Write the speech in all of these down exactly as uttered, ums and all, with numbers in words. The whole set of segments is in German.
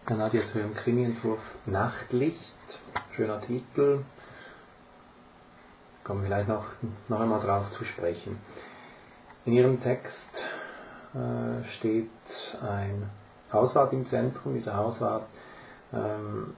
Nadia zu ihrem Krimi-Entwurf Nachtlicht. Schöner Titel. Kommen wir vielleicht noch, noch einmal drauf zu sprechen. In ihrem Text äh, steht ein Hauswart im Zentrum. Dieser Hauswart ähm,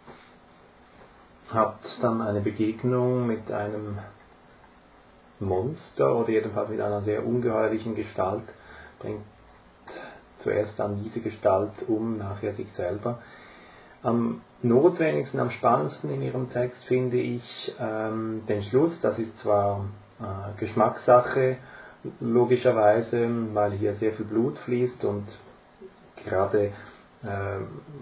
hat dann eine Begegnung mit einem Monster oder jedenfalls mit einer sehr ungeheuerlichen Gestalt, bringt zuerst dann diese Gestalt um, nachher sich selber. Am notwendigsten, am spannendsten in ihrem Text finde ich ähm, den Schluss. Das ist zwar äh, Geschmackssache, logischerweise, weil hier sehr viel Blut fließt und gerade äh,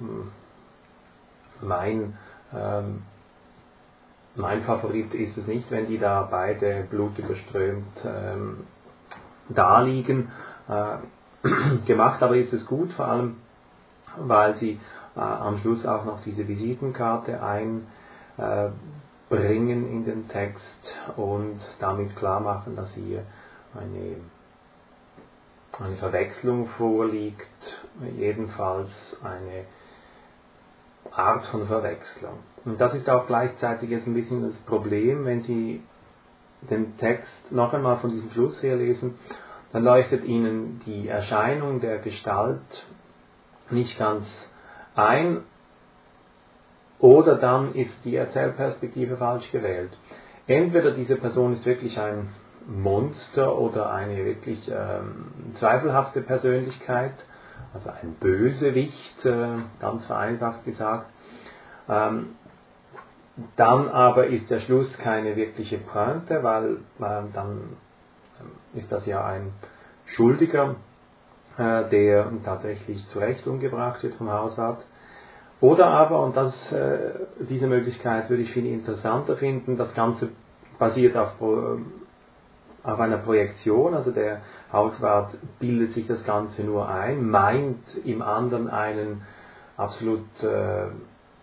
mein, äh, mein Favorit ist es nicht, wenn die da beide blutüberströmt äh, daliegen. Äh, gemacht, aber ist es gut, vor allem, weil sie äh, am Schluss auch noch diese Visitenkarte einbringen äh, in den Text und damit klar machen, dass hier eine, eine Verwechslung vorliegt, jedenfalls eine Art von Verwechslung. Und das ist auch gleichzeitig jetzt ein bisschen das Problem, wenn Sie den Text noch einmal von diesem Schluss her lesen, dann leuchtet Ihnen die Erscheinung der Gestalt nicht ganz ein oder dann ist die Erzählperspektive falsch gewählt. Entweder diese Person ist wirklich ein Monster oder eine wirklich ähm, zweifelhafte Persönlichkeit, also ein Bösewicht, äh, ganz vereinfacht gesagt. Ähm, dann aber ist der Schluss keine wirkliche Pointe, weil äh, dann ist das ja ein Schuldiger, äh, der tatsächlich zu Recht umgebracht wird vom Hauswart. Oder aber, und das, äh, diese Möglichkeit würde ich viel interessanter finden, das Ganze basiert auf, auf einer Projektion, also der Hauswart bildet sich das Ganze nur ein, meint im anderen einen absolut äh, äh,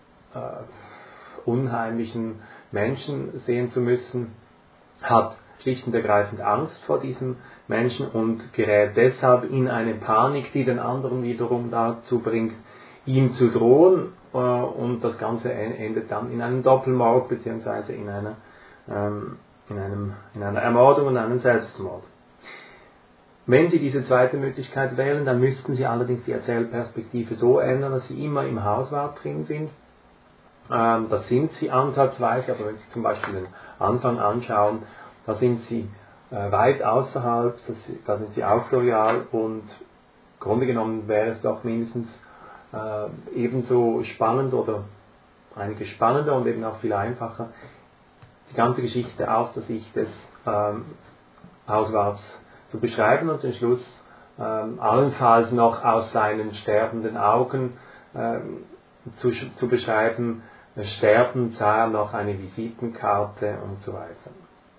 unheimlichen Menschen sehen zu müssen, hat schlicht und ergreifend Angst vor diesem Menschen und gerät deshalb in eine Panik, die den anderen wiederum dazu bringt, ihm zu drohen, äh, und das Ganze endet dann in einem Doppelmord bzw. in einer, ähm, in, einem, in einer Ermordung und einem Selbstmord. Wenn Sie diese zweite Möglichkeit wählen, dann müssten Sie allerdings die Erzählperspektive so ändern, dass Sie immer im Hauswart drin sind. Ähm, das sind Sie ansatzweise, aber wenn Sie zum Beispiel den Anfang anschauen, da sind sie äh, weit außerhalb, das, da sind sie autorial und im Grunde genommen wäre es doch mindestens äh, ebenso spannend oder einiges spannender und eben auch viel einfacher, die ganze Geschichte aus der Sicht des ähm, Hauswarts zu beschreiben und den Schluss ähm, allenfalls noch aus seinen sterbenden Augen ähm, zu, zu beschreiben. Sterbend sah er noch eine Visitenkarte und so weiter.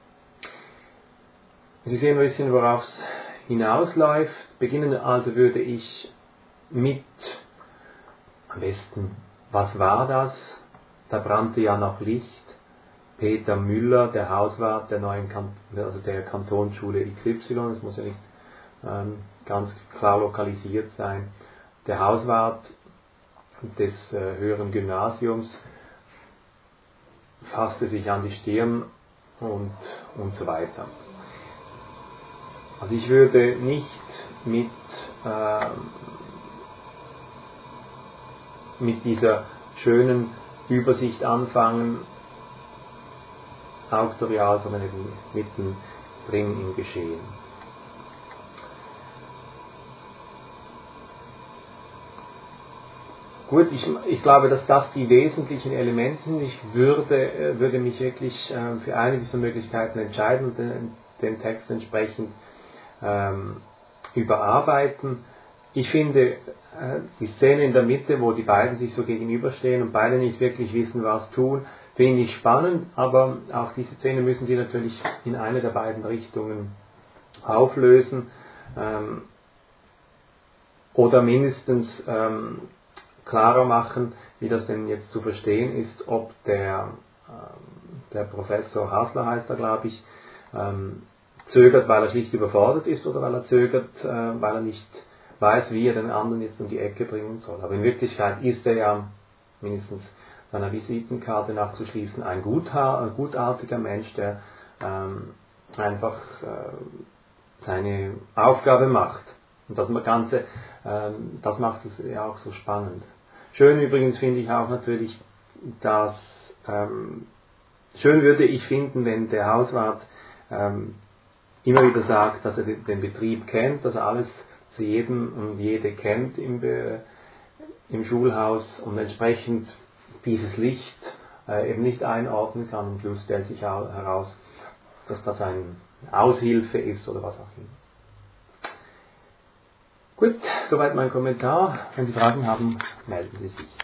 Sie sehen ein bisschen, worauf es hinausläuft. Beginnen also würde ich mit, am besten, was war das? Da brannte ja noch Licht. Peter Müller, der Hauswart der neuen Kant- also der Kantonsschule X Y, das muss ja nicht ähm, ganz klar lokalisiert sein. Der Hauswart des äh, höheren Gymnasiums fasste sich an die Stirn und, und so weiter. Also ich würde nicht mit, äh, mit dieser schönen Übersicht anfangen, auktorial, sondern eben mittendrin im Geschehen. Gut, ich, ich glaube, dass das die wesentlichen Elemente sind. Ich würde, würde mich wirklich äh, für eine dieser Möglichkeiten entscheiden und den, den Text entsprechend ähm, überarbeiten. Ich finde äh, die Szene in der Mitte, wo die beiden sich so gegenüberstehen und beide nicht wirklich wissen, was tun, finde ich spannend, aber auch diese Szene müssen sie natürlich in eine der beiden Richtungen auflösen ähm, oder mindestens ähm, klarer machen, wie das denn jetzt zu verstehen ist, ob der, ähm, der Professor Hasler heißt er, glaube ich, ähm, zögert, weil er schlicht überfordert ist oder weil er zögert, äh, weil er nicht weiß, wie er den anderen jetzt um die Ecke bringen soll. Aber in Wirklichkeit ist er ja, mindestens seiner Visitenkarte nachzuschließen, ein, Gutha- ein gutartiger Mensch, der ähm, einfach äh, seine Aufgabe macht. Und das Ganze, ähm, das macht es ja auch so spannend. Schön übrigens finde ich auch natürlich, dass ähm, schön würde ich finden, wenn der Hauswart ähm, immer wieder sagt, dass er den, den Betrieb kennt, dass er alles zu jedem und jede kennt im, Be- im Schulhaus und entsprechend dieses Licht äh, eben nicht einordnen kann. Und Schluss stellt sich auch heraus, dass das eine Aushilfe ist oder was auch immer. Gut, soweit mein Kommentar. Wenn Sie Fragen haben, melden Sie sich.